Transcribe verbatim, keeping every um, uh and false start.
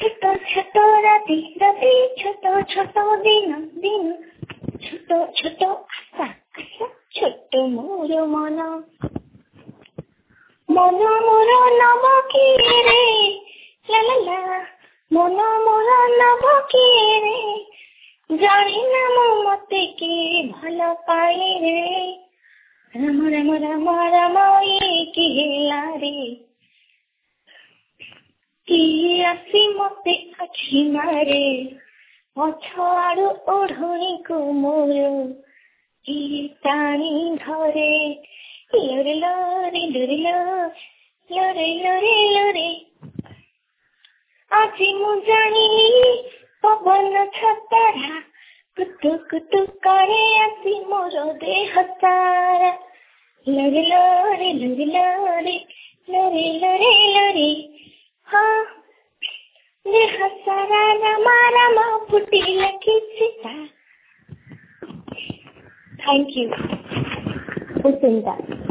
ছোট ছোট রাতি রাতি ছোট ছোট দিন দিন ছোট ছোট আশা আশা ছোট্ট মোর মন মন মোর নব কি রে লা লা লা মন মোর নব কি রে জানি না মো মতে কি ভালো পাই রে রাম রাম রাম রাম কি হেলা রে কি আসি মতে আখি মারে পছাড়ু ওढ़णीକୁ ମୋର কি টানি ধরে লরে লরে লরে লরে লরে লরে আজি মু জানি পবন ছতরা কুতু কুতু করে আসি মোর দেহ সারা লরে লরে লরে লরে লরে লরে লরে हाँ देह सारा रमा रमा फुटी लगी सीता। Thank you.